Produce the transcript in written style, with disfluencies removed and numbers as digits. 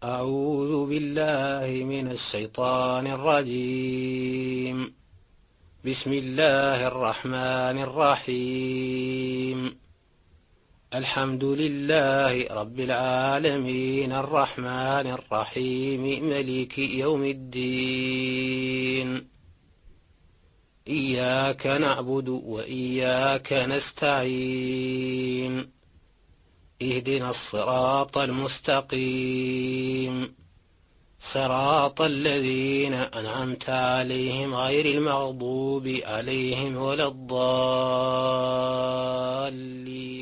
أعوذ بالله من الشيطان الرجيم. بسم الله الرحمن الرحيم. الحمد لله رب العالمين الرحمن الرحيم ملك يوم الدين. إياك نعبد وإياك نستعين. اهدنا الصراط المستقيم، صراط الذين أنعمت عليهم غير المغضوب عليهم ولا الضالين.